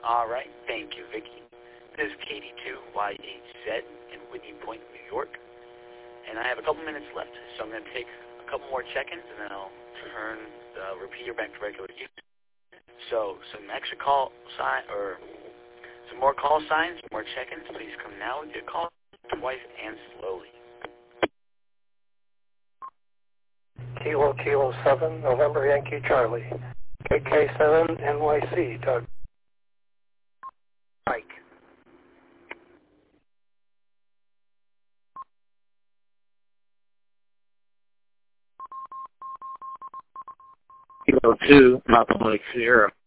All right. Thank you, Vicky. This is KD2YHZ in Whitney Point, New York. And I have a couple minutes left, so I'm going to take a couple more check-ins, and then I'll turn the repeater back to regular use. So some extra call sign, or some more call signs, more check-ins. Please come now with your call twice and slowly. Kilo 7, November Yankee Charlie. KK7 NYC, Doug. Mike. Kilo 2, Papa Mike Sierra.